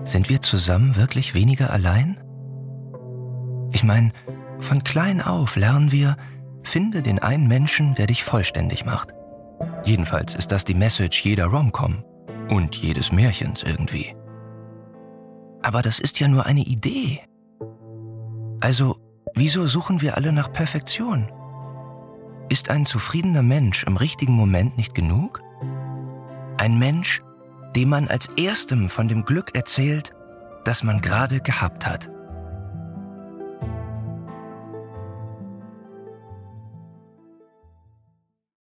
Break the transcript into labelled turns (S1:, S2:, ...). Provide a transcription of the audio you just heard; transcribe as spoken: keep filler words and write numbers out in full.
S1: Sind wir zusammen wirklich weniger allein? Ich meine, von klein auf lernen wir, finde den einen Menschen, der dich vollständig macht. Jedenfalls ist das die Message jeder Rom-Com und jedes Märchens irgendwie. Aber das ist ja nur eine Idee. Also, wieso suchen wir alle nach Perfektion? Ist ein zufriedener Mensch im richtigen Moment nicht genug? Ein Mensch, dem man als erstem von dem Glück erzählt, das man gerade gehabt hat.